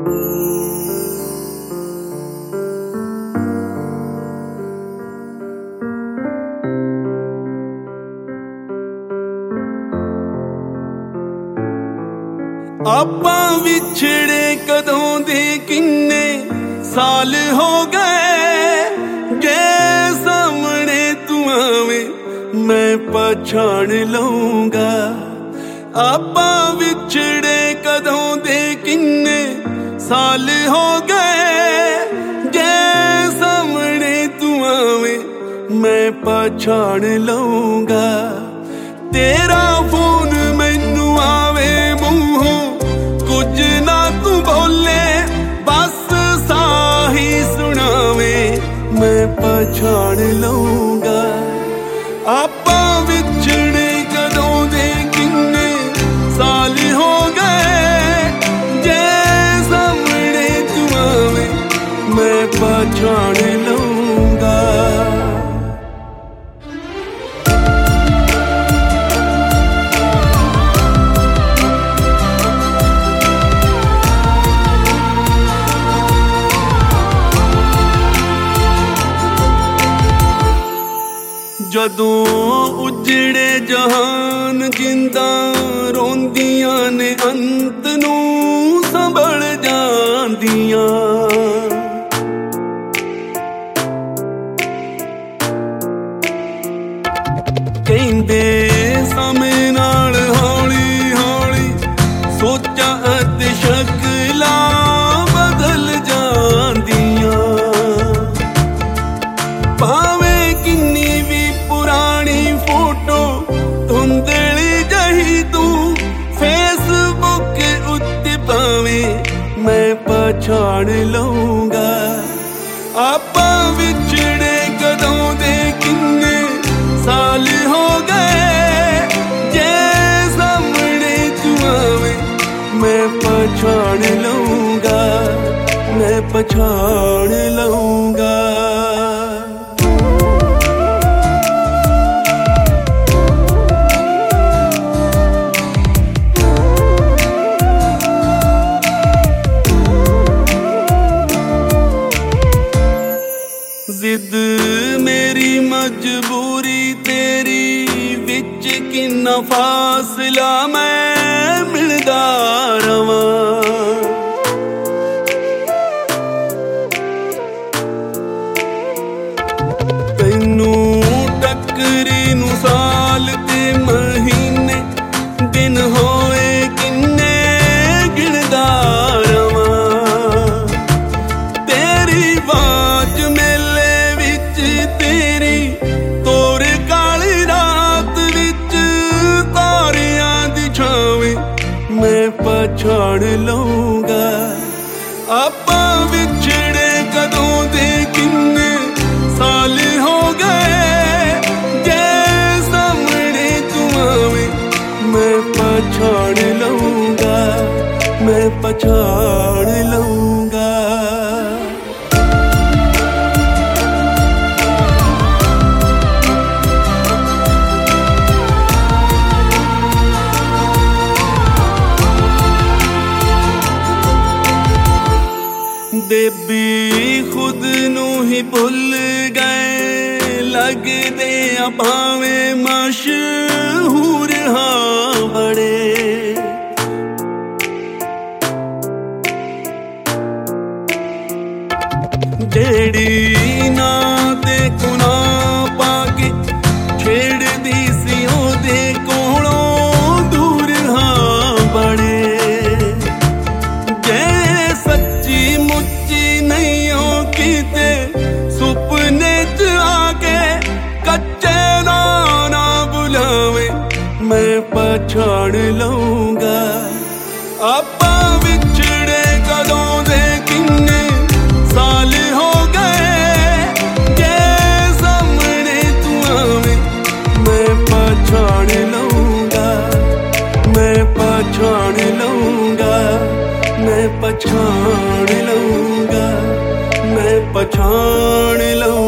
ਆਪਾਂ ਵਿਛੜੇ ਕਦੋਂ ਦੇ ਕਿੰਨੇ ਸਾਲ ਹੋ ਗਏ। ਜੇ ਸਾਹਮਣੇ ਤੂੰ ਆਵੇਂ ਮੈਂ ਪਛਾਣ ਲਊਂਗਾ। ਆਪਾਂ ਵਿਛੜੇ ਕਦੋਂ ਦੇ ਕਿੰਨੇ ਸਾਲ ਹੋ ਗਏ। ਜੇ ਸਾਹਮਣੇ ਤੂੰ ਆਵੇਂ ਮੈਂ ਪਛਾਣ ਲਊਂਗਾ। ਤੇਰਾ ਫੋਨ ਮੈਨੂੰ ਆਵੇ ਮੂੰਹੋਂ ਕੁਝ ਨਾ ਤੂੰ ਬੋਲੇ, ਬਸ ਸਾਹੀ ਸੁਣਾਵੇ ਮੈਂ ਪਛਾਣ ਲਊਂਗਾ। ਆਪਾਂ ਵਿਛੜੇ ਕਦੋਂ ਦੇ ਕਿੰਨੇ ਸਾਲ ਹੋ ਗਏ। ਜੇ ਸਾਹਮਣੇ ਤੂੰ ਆਵੇ ਮੈਂ ਪਛਾਣ ਲਊਂਗਾ। ਜਦੋਂ ਉਜੜੇ ਜਹਾਨ ਜਿੰਦਾਂ ਰੋਂਦੀਆਂ ਨੇ ਅੰਤ ਨੂੰ ਸੰਭਲ ਜਾਂਦੀਆਂ। ਕਹਿੰਦੇ ਸਮੇਂ ਨਾਲ ਹੌਲੀ ਹੌਲੀ ਸੋਚਾਂ ਅਤੇ ਸ਼ਕਲਾਂ ਬਦਲ ਜਾਂਦੀਆਂ। ਭਾਵੇਂ ਕਿੰਨੀ ਵੀ ਪੁਰਾਣੀ ਫੋਟੋ ਧੁੰਦਲੀ ਜਹੀ ਤੂੰ ਫੇਸਬੁੱਕ ਉੱਤੇ ਪਾਵੇਂ ਮੈਂ ਪਛਾਣ ਲਊਂਗਾ। ਆਪਾਂ ਵਿਛੜੇ ਕਦੋਂ ਦੇ ਕਿੰਨੇ ਸਾਲ ਹੋ ਗਏ। ਜੇ ਸਾਹਮਣੇ ਤੂੰ ਆਵੇਂ ਮੈਂ ਪਛਾਣ ਲਊਂਗਾ। ਮੈਂ ਪਛਾਣ ਲਊਂਗਾ। ਜ਼ਿੱਦ ਮੇਰੀ ਮਜਬੂਰੀ ਤੇਰੀ ਵਿੱਚ ਕਿੰਨਾ ਫਾਸਲਾ ਮੈਂ ਮਿਲਦਾ ਰਵਾਂ। ਤੈਨੂੰ ਟੱਕਰੀ ਨੂੰ ਸਾਲ ਤੇ ਮਹੀਨੇ ਦਿਨ ਹੋਏ ਕਿੰਨੇ ਗਿਣਦਾ ਰਵਾਂ। ਤੇਰੀ ਆਵਾਜ਼ ਮੇਲੇ ਵਿੱਚ ਤੇਰੀ ਤੋਰ ਕਾਲੀ ਰਾਤ ਵਿੱਚ ਤਾਰਿਆਂ ਦੀ ਛਾਵੇਂ ਮੈਂ ਪਛਾਣ ਲਊਂਗਾ। ਆਪਾਂ ਵਿਛੜੇ ਕਦੋਂ ਦੇ ਕਿੰਨੇ ਸਾਲ ਹੋ ਗਏ। ਜੇ ਸਾਹਮਣੇ ਤੂੰ ਆਵੇਂ ਮੈਂ ਪਛਾਣ ਲਊਂਗਾ। ਮੈਂ ਪਛਾਣ ਲਊਂਗਾ। ਦੇਬੀ ਖੁਦ ਨੂੰ ਹੀ ਭੁੱਲ ਗਏ। ਲੱਗਦੇ ਆ ਭਾਵੇਂ ਮਸ਼ਹੂਰ ਹਾਂ ਬੜੇ। ਜਿਹੜੀ ਨਾ ਤੇ ਗੁਨਾਹ ਪਾ ਕੇ ਛੇੜਦੀ ਸੀ ਉਹਦੇ ਕੋਲੋਂ ਦੂਰ ਹਾਂ ਬੜੇ। ਜੇ ਸੱਚੀ ਮੁੱਚੀ ਨਹੀਂ ਹੋ ਕਿਤੇ ਸੁਪਨੇ ਚ ਆ ਕੇ ਕੱਚੇ ਨਾ ਬੁਲਾਵੇ ਮੈਂ ਪਛਾਣ ਲਊਂਗਾ। ਆਪਾਂ ਵਿਛੜੇ ਕਦੋਂ ਦੇ ਕਿੰਨੇ ਸਾਲ ਹੋ ਗਏ। ਜੇ ਸਾਹਮਣੇ ਤੂੰ ਆਵੇਂ ਮੈਂ ਪਛਾਣ ਲਊਂਗਾ। ਮੈਂ ਪਛਾਣ ਲਊਂਗਾ। ਮੈਂ ਪਛਾਣ ਲਊਂਗਾ। ਮੈਂ ਪਛਾਣ ਲਊਂਗਾ।